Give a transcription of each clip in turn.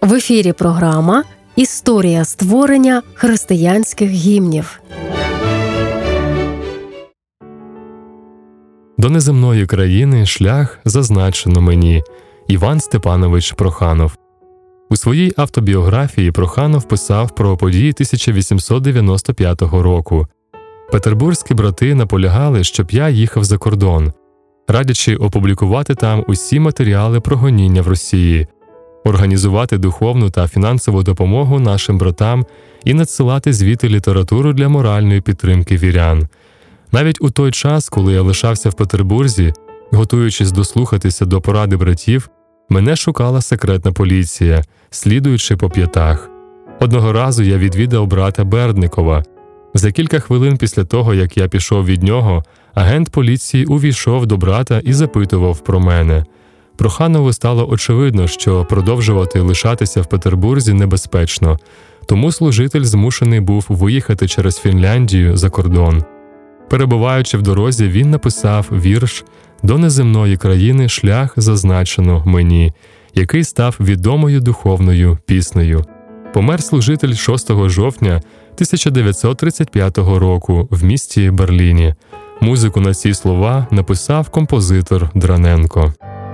В ефірі програма «Історія створення християнських гімнів». До неземної країни шлях зазначено мені. Іван Степанович Проханов. У своїй автобіографії Проханов писав про події 1895 року. Петербурзькі брати наполягали, щоб я їхав за кордон, радячи опублікувати там усі матеріали про гоніння в Росії, організувати духовну та фінансову допомогу нашим братам і надсилати звідти літературу для моральної підтримки вірян. Навіть у той час, коли я лишався в Петербурзі, готуючись дослухатися до поради братів, мене шукала секретна поліція, слідуючи по п'ятах. Одного разу я відвідав брата Бердникова. За кілька хвилин після того, як я пішов від нього, агент поліції увійшов до брата і запитував про мене. Проханову стало очевидно, що продовжувати лишатися в Петербурзі небезпечно, тому служитель змушений був виїхати через Фінляндію за кордон. Перебуваючи в дорозі, він написав вірш «До неземної країни шлях зазначено мені», який став відомою духовною піснею. Помер служитель 6 жовтня 1935 року в місті Берліні. Музику на ці слова написав композитор Драненко.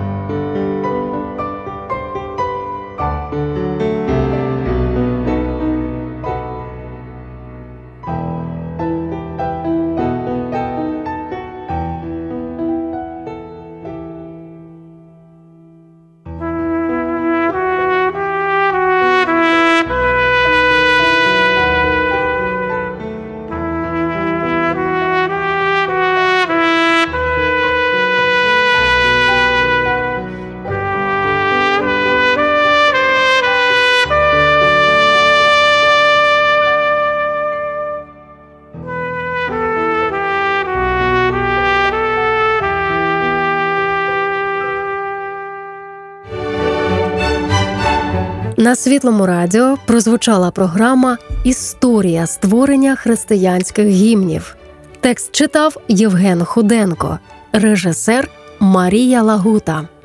На Світлому радіо прозвучала програма «Історія створення християнських гімнів». Текст читав Євген Худенко, режисер Марія Лагута.